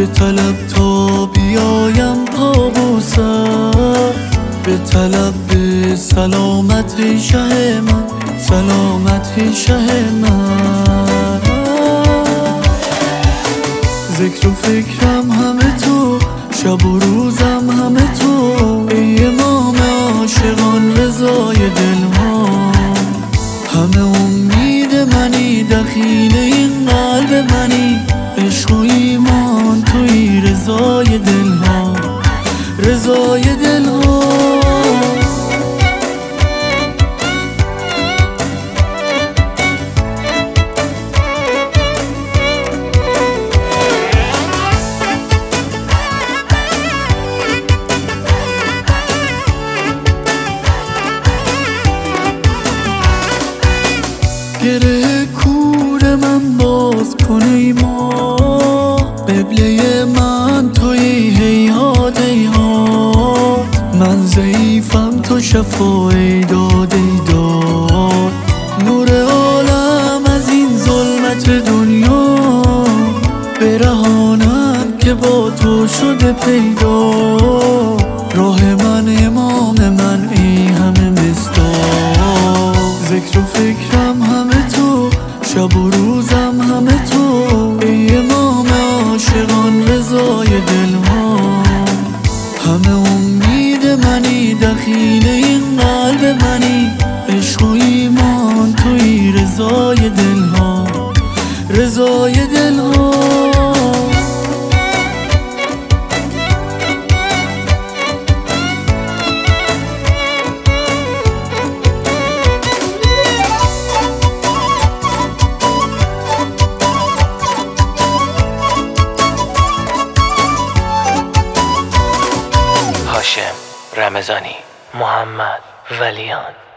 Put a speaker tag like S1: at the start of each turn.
S1: به طلب تا بیایم پابوسم، به طلب به سلامت شه من، سلامت شه من. ذکر و فکرم همه تو، شب و روزم همه تو، ای امام عاشقان رضای دلها. همه امید منی، دخیل این قلب منی، عشق و ایمان توی رضای دلها، رضای دلها. گره کور من باز کن ای ماه، قبله من توی هیهات هیهات. من ضعیفم تو شفای داد ای داد، نور عالم از این ظلمت دنیا برهانم که با تو شده پیدا. راه من امام من ای همه مصداق، ذکر و فکرم همه تو، شب و روزم همه تو، ای امام عاشقان رضای دلها. همه امید منی، دخیل این قلب منی، عشق و ایمان توی رضای دلها، رضای دلها.
S2: هاشم رمضانی، محمد ولیان.